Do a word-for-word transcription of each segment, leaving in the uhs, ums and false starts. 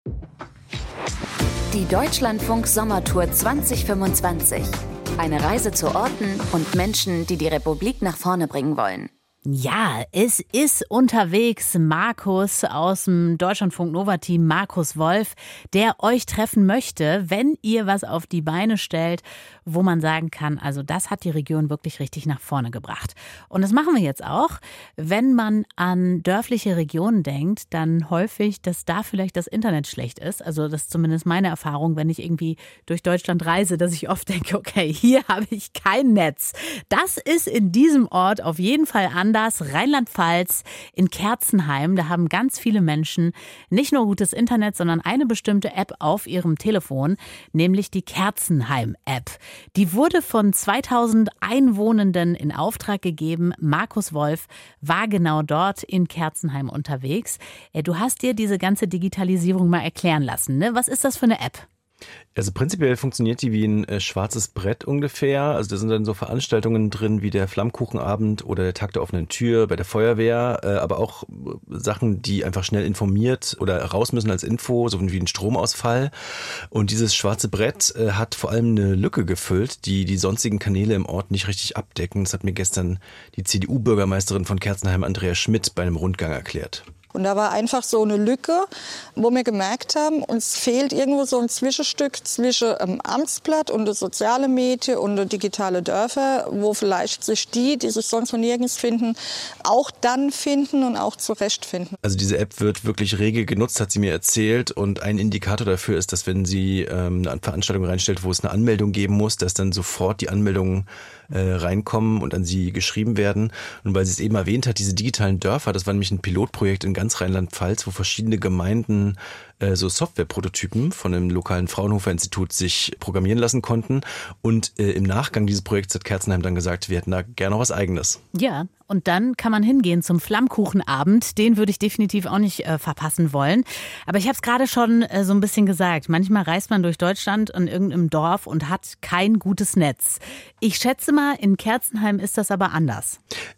Die Deutschlandfunk Sommertour zwanzig fünfundzwanzig. Eine Reise zu Orten und Menschen, die die Republik nach vorne bringen wollen. Ja, es ist unterwegs Markus aus dem Deutschlandfunk Nova-Team, Markus Wolf, der euch treffen möchte, wenn ihr was auf die Beine stellt, wo man sagen kann, also das hat die Region wirklich richtig nach vorne gebracht. Und das machen wir jetzt auch. Wenn man an dörfliche Regionen denkt, dann häufig, dass da vielleicht das Internet schlecht ist. Also das ist zumindest meine Erfahrung, wenn ich irgendwie durch Deutschland reise, dass ich oft denke, okay, hier habe ich kein Netz. Das ist in diesem Ort auf jeden Fall anders. Rheinland-Pfalz in Kerzenheim. Da haben ganz viele Menschen nicht nur gutes Internet, sondern eine bestimmte App auf ihrem Telefon, nämlich die Kerzenheim-App. Die wurde von zweitausend Einwohnenden in Auftrag gegeben. Markus Wolf war genau dort in Kerzenheim unterwegs. Du hast dir diese ganze Digitalisierung mal erklären lassen, ne? Was ist das für eine App? Also prinzipiell funktioniert die wie ein äh, schwarzes Brett ungefähr. Also da sind dann so Veranstaltungen drin wie der Flammkuchenabend oder der Tag der offenen Tür bei der Feuerwehr, äh, aber auch äh, Sachen, die einfach schnell informiert oder raus müssen als Info, so wie ein Stromausfall. Und dieses schwarze Brett äh, hat vor allem eine Lücke gefüllt, die die sonstigen Kanäle im Ort nicht richtig abdecken. Das hat mir gestern die C D U-Bürgermeisterin von Kerzenheim, Andrea Schmidt, bei einem Rundgang erklärt. Und da war einfach so eine Lücke, wo wir gemerkt haben, uns fehlt irgendwo so ein Zwischenstück zwischen dem Amtsblatt und der soziale Medien und der digitale Dörfer, wo vielleicht sich die, die sich sonst von nirgends finden, auch dann finden und auch zurechtfinden. Also diese App wird wirklich rege genutzt, hat sie mir erzählt. Und ein Indikator dafür ist, dass wenn sie ähm, eine Veranstaltung reinstellt, wo es eine Anmeldung geben muss, dass dann sofort die Anmeldungen äh, reinkommen und an sie geschrieben werden. Und weil sie es eben erwähnt hat, diese digitalen Dörfer, das war nämlich ein Pilotprojekt in ganz Rheinland-Pfalz, wo verschiedene Gemeinden äh, so Softwareprototypen von einem lokalen Fraunhofer-Institut sich programmieren lassen konnten. Und äh, im Nachgang dieses Projekts hat Kerzenheim dann gesagt, wir hätten da gerne noch was Eigenes. Ja, und dann kann man hingehen zum Flammkuchenabend. Den würde ich definitiv auch nicht äh, verpassen wollen. Aber ich habe es gerade schon äh, so ein bisschen gesagt. Manchmal reist man durch Deutschland in irgendeinem Dorf und hat kein gutes Netz. Ich schätze mal, in Kerzenheim ist das aber anders.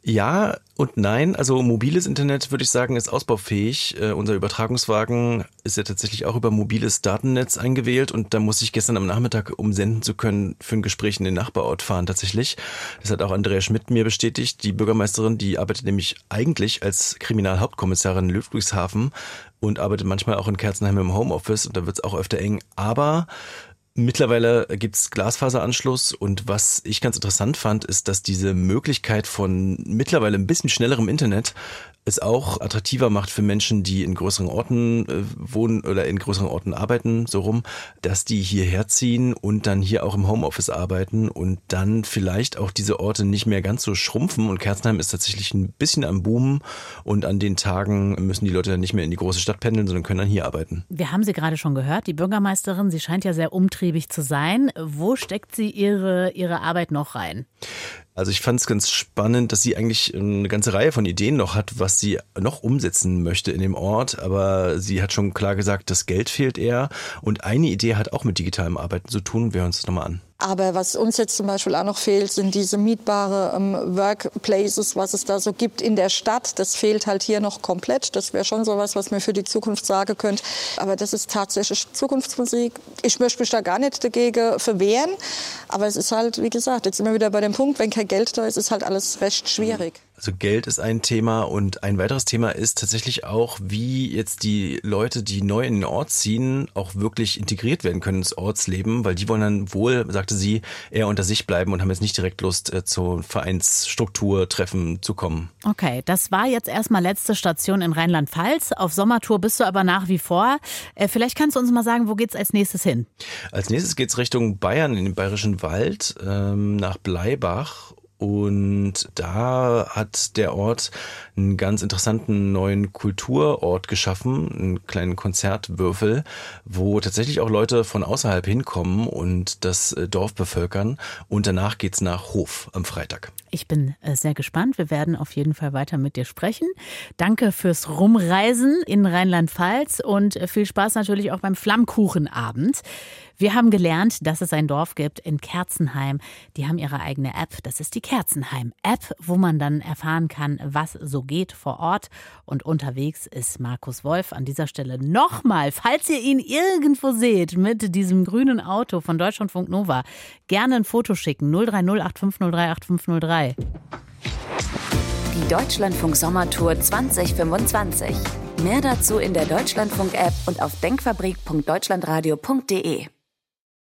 Ja und nein. Also mobiles Internet, würde ich sagen, ist ausbaufähig. Äh, unser Übertragungswagen ist ja tatsächlich auch über mobiles Datennetz eingewählt. Und da musste ich gestern am Nachmittag, um senden zu können, für ein Gespräch in den Nachbarort fahren tatsächlich. Das hat auch Andrea Schmidt mir bestätigt, die Bürgermeisterin. Die arbeitet nämlich eigentlich als Kriminalhauptkommissarin in Ludwigshafen und arbeitet manchmal auch in Kerzenheim im Homeoffice und da wird es auch öfter eng. Aber mittlerweile gibt es Glasfaseranschluss und was ich ganz interessant fand, ist, dass diese Möglichkeit von mittlerweile ein bisschen schnellerem Internet es auch attraktiver macht für Menschen, die in größeren Orten äh, wohnen oder in größeren Orten arbeiten, so rum, dass die hierher ziehen und dann hier auch im Homeoffice arbeiten und dann vielleicht auch diese Orte nicht mehr ganz so schrumpfen. Und Kerzenheim ist tatsächlich ein bisschen am Boomen und an den Tagen müssen die Leute dann nicht mehr in die große Stadt pendeln, sondern können dann hier arbeiten. Wir haben sie gerade schon gehört, die Bürgermeisterin, sie scheint ja sehr umtriebig zu sein. Wo steckt sie ihre, ihre Arbeit noch rein? Also ich fand es ganz spannend, dass sie eigentlich eine ganze Reihe von Ideen noch hat, was sie noch umsetzen möchte in dem Ort. Aber sie hat schon klar gesagt, das Geld fehlt eher. Und eine Idee hat auch mit digitalem Arbeiten zu tun. Wir hören uns das nochmal an. Aber was uns jetzt zum Beispiel auch noch fehlt, sind diese mietbare ähm, Workplaces, was es da so gibt in der Stadt. Das fehlt halt hier noch komplett. Das wäre schon sowas, was mir für die Zukunft sagen könnte. Aber das ist tatsächlich Zukunftsmusik. Ich möchte mich da gar nicht dagegen verwehren. Aber es ist halt, wie gesagt, jetzt sind wir wieder bei dem Punkt, wenn kein Geld da ist, ist halt alles recht schwierig. Also Geld ist ein Thema und ein weiteres Thema ist tatsächlich auch, wie jetzt die Leute, die neu in den Ort ziehen, auch wirklich integriert werden können ins Ortsleben, weil die wollen dann wohl, sagte sie, eher unter sich bleiben und haben jetzt nicht direkt Lust, äh, zur Vereinsstruktur, Treffen zu kommen. Okay, das war jetzt erstmal letzte Station in Rheinland-Pfalz. Auf Sommertour bist du aber nach wie vor. Äh, vielleicht kannst du uns mal sagen, wo geht's als nächstes hin? Als nächstes geht's Richtung Bayern in den Bayerischen Wald, ähm, nach Bleibach. Und da hat der Ort einen ganz interessanten neuen Kulturort geschaffen, einen kleinen Konzertwürfel, wo tatsächlich auch Leute von außerhalb hinkommen und das Dorf bevölkern. Und danach geht's nach Hof am Freitag. Ich bin sehr gespannt. Wir werden auf jeden Fall weiter mit dir sprechen. Danke fürs Rumreisen in Rheinland-Pfalz und viel Spaß natürlich auch beim Flammkuchenabend. Wir haben gelernt, dass es ein Dorf gibt in Kerzenheim. Die haben ihre eigene App. Das ist die Kerzenheim-App, wo man dann erfahren kann, was so geht vor Ort. Und unterwegs ist Markus Wolf. An dieser Stelle nochmal, falls ihr ihn irgendwo seht mit diesem grünen Auto von Deutschlandfunk Nova, gerne ein Foto schicken. null drei null acht fünf null drei acht fünf null drei. Die Deutschlandfunk Sommertour zwanzig fünfundzwanzig. Mehr dazu in der Deutschlandfunk-App und auf denkfabrik punkt deutschlandradio punkt de.